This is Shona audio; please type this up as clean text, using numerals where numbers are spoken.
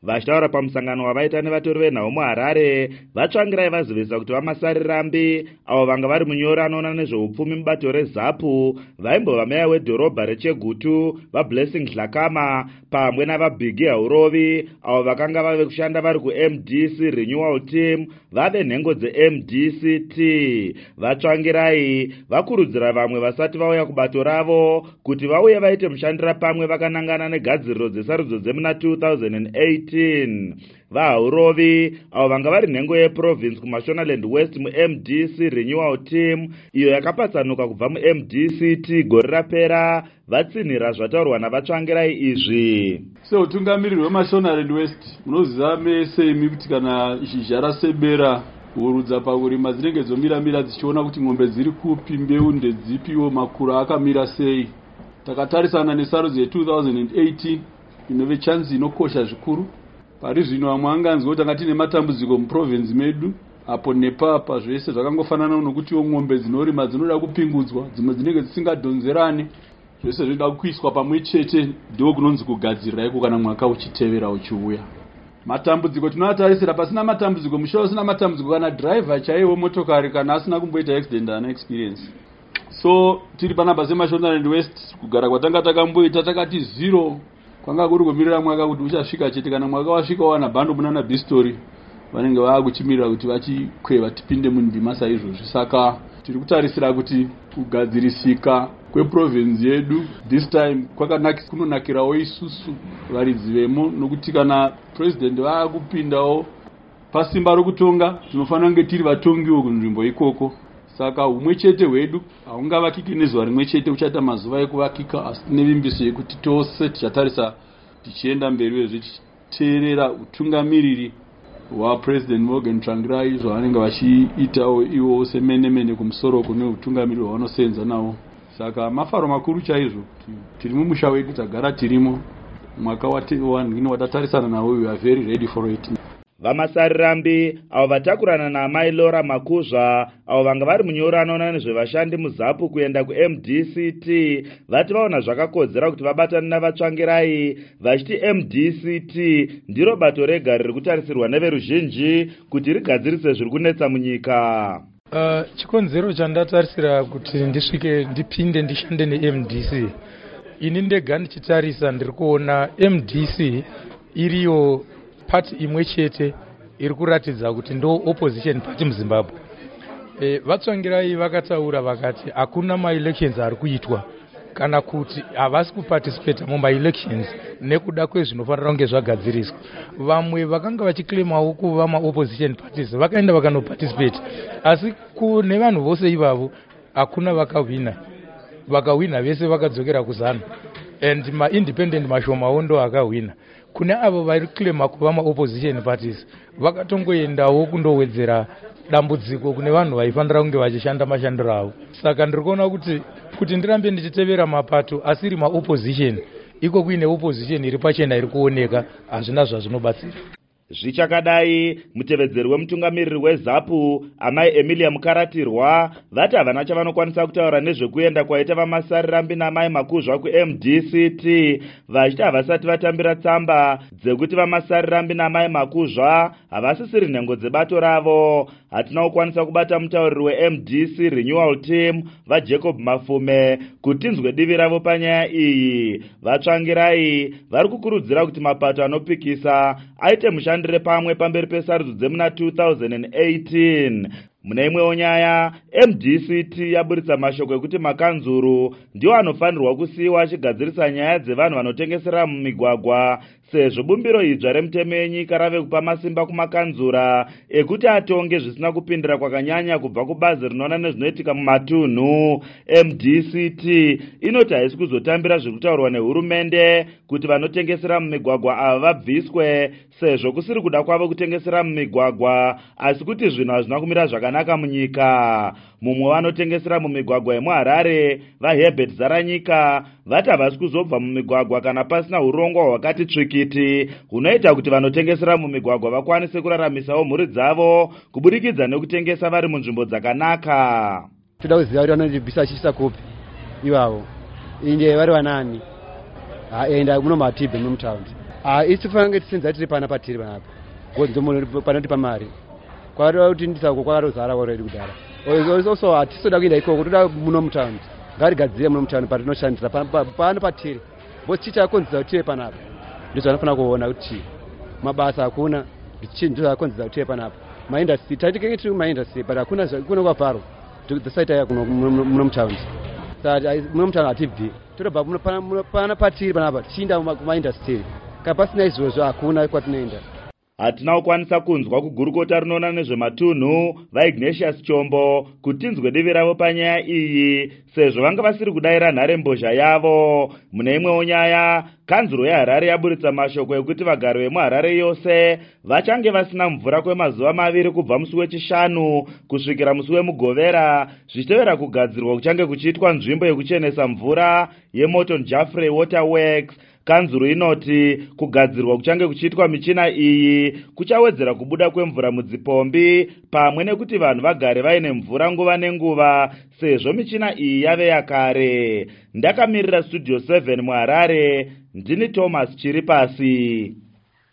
Vachitaura pamusangano wavaita nevatori venhau muHarare, Vatsvangirai vazivisa kuti vamasarirambi avo vanga vari munyori anoona nezveupfumi mubato reZAPU vaimbova meya wedhorobha reChegutu vaBlessing Dhlakama pamwe navaBhigi Haurovi avo vakanga vave kushanda vari kuMDC Renewal Team vave nhengo dzeMDCT. Vatsvangirai vakurudzira vamwe vasati vauya kubato ravo kuti vauye vaite mushandira pamwe vakanangana negadziriro dzesarudzo dzemuna 2018. VaHaurovi avo vanga vari nhengo yeprovince kuMashonaland West muMDC Renewal Team iyo yakapatsanuka kubva muMDCT gore rapera vatsinhira zvataurwa navatsvangirai izvi. Seutungamiriri weMashonaland West munoziva mese imi kuti kana zhizha rasebera hurudza pakurima dzinenge dzomira dzichiona kuti ng'ombe dziri kupi, mbeu ndedzipiwo, makura akamira sei. Takatarisana nesarudzo ye2018 inove chanzi inokosha zvikuru. Pari zvino vamwe anganzwa kuti tanga tine matambudziko muprovince medu apo nepapa zvese zvakangofanana nokuti ng'ombe dzinorima dzinoda kupingudzwa, dzimwe dzinenge dzisingadhonzerani, zvese zvinoda kuiswa pamwe chete ndo kunonzi kugadzirira iko kana mwaka uchitevera uchiuya. Matambudziko tinoatarisira pasina matambudziko mushawo usina matambudziko kana driver chaiwo motokari kana asina kumboita accident ana experience. So tiri panapa seMashonaland West kugara kwatanga takamboita takati 0 kwanga kuri kumirira mwaka kuti uchasvika chete, kana mwaka wasvika wana bando munana Bistori vanenge vakuchimirira kuti vachikweva tipinde mundima saizvozvo. Saka tiri kutarisira kuti kugadzirisika kweprovince yedu this time kunonakirawo isusu varidzi vemo, nokuti kana president vaakupindawo pasimba rokutonga tinofanira kunge tiri vatongiwo kunzvimbo ikoko. Saka umwe chete hwedu haungavakiki nezuva rimwe chete, uchaita mazuva ekuvakika, asi tine vimbiso yekuti tose tichatarisa tichienda mberi vezvichiteerera utungamiriri hwaPresident Morgan Tsvangirai zvavanenge vachiitawo ivo semene kumusoro kune utungamiriri hwavanosenza nawo. Saka mafaro makuru chaizvo tiri mumusha wedu, tagara tirimo mwaka watatarisana nawo. We are very ready for it. Vamasarirambi avo vatakurana naamai Laura Makuzva avo vanga vari munyori anoona nezvevashandi muZAPU kuenda kuMDCT vati vaona zvakakodzera kuti vabatane navatsvangirai vachiti MDCT ndiro bato rega riri kutarisirwa neveruzhinji kuti rigadzirise zviri kunetsa munyika. Chikonzero chandatarisira kuti ndisvike ndipinde ndishande neMDC, ini ndega ndichitarisa ndiri kuona MDC iriyo party imwe chete iri kuratidza kuti ndo opposition party muZimbabwe. Vatsvangirai vakataura vakati hakuna ma-elections ari kuitwa kana kuti havasi kuparticipate muma-elections nekuda kwezvinofanira kunge zvagadziriswa. Vamwe vakanga vachiclaimawo kuva ma-opposition parties vakaenda vakanoparticipate, asi kune vanhu vose ivavo hakuna vakawina vese vakadzokera kuzana, and ma-independent mashomawo ndo akawina. Kune avo vari claima kuva ma-opposition parties vakatongoendawo kundowedzera dambudziko kune vanhu vaifanira kunge vachishanda mashandiro avo. Saka ndiri kuona kuti ndirambe ndichitevera mapato asiri ma-opposition iko kuine opposition iri pachena iri kuoneka, hazvina zvazvinobatsira. Zvichakadai mutevedzeri wemutungamiriri weZAPU amai Emilia Mukaratirwa vati havana chavanokwanisa kutaura nezvekuenda kwaita vamasarirambi naamai Makuzva kuMDCT vachiti havasati vatambira tsamba dzekuti vamasarirambi naamai Makuzva havasisiri nhengo dzebato ravo. Hatina kukwanisa kubata mutauriri weMDC Renewal Team vaJacob Mafume kuti tinzwe divi ravo panyaya iyi. Vatsvangirai vari kukurudzira kuti mapato anopikisa aite mushandire pamwe pamberi pesarudzo dzemuna 2018. Mune imwewo nyaya, MDCT yaburitsa mashoko ekuti makanzuru ndiwo anofanirwa kusiyiwa achigadzirisa nyaya dzevanhu vanotengesera mumigwagwa, sezvo bumbiro idzva remutemo yenyika rave kupa masimba kumakanzura ekuti atonge zvisina kupindira kwakanyanya kubva kubazi rinoona nezvinoitika mumatunhu. MDCT inoti haisi kuzotambira zviri kutaurwa nehurumende kuti vanotengesera mumigwagwa ava vabviswe, sezvo kusiri kuda kwavo kutengesera mumigwagwa, asi kuti zvinhu hazvina kumira zvakanaka munyika. Mumwe vanotengesera mumigwagwa yemuHarare vaHerbert Zaranyika vati havasi kuzobva mumigwagwa kana pasina urongwa hwakati tsvikiti hunoita kuti vanotengesera mumigwagwa vakwanise kuraramisawo mhuri dzavo kuburikidza nekutengesa vari munzvimbo dzakanaka. Toda kuziva kuti vanotibvisa chiisa kupi ivavo inde vari vanani enda muno matibve mumutaundi isi fange tisenza tiri pana patiri panapa gonzo panoti pamari kwaro kuti ndisako kwakarozara already kudara also atisoda kuenda ikoko toda muno mutaundi ngarigadzire muno mutaundi patinoshandisa pano patiri bosi chichakonzera kuti panapa ndizvo anofanira kuona kuti mabasa hakuna ndizvo akonzera kuti panapa maindustry tatikenge tiri kumaindustry but hakuna kwavharo dzisaita ya muno mutaundi saka muno mutaundi hatibvi totobva pana patiri panapa tichiinda kumaindustry kapasina izvozvo hakuna kwatinoenda. Hatina kukwanisa kunzwa kugurukota rinoona nezvematunhu vaIgnatius Chombo kuti tinzwe divi ravo panyaya iyi sezvo vanga vasiri kudayira nharembozha yavo. Mune imwewo nyaya, kanzuro yeHarare yaburitsa mashoko ekuti vagari vemuHarare yose vachange vasina mvura kwemazuva 2 kubva musi wechishanu kusvikira musi wemugovera, zvichitevera kugadzirwa kuchange kuchiitwa nzvimbo yekuchenesa mvura yeMorton Jaffrey Water Works. Kanzuro inoti kugadzirwa kuchange kuchiitwa michina iyi kuchawedzera kubuda kwemvura mudzipombi pamwe nekuti vanhu vagare vaine mvura nguva nenguva sezvo michina iyi yave yakare. Ndakamirira Studio 7 muHarare, ndini Thomas Chiripasi.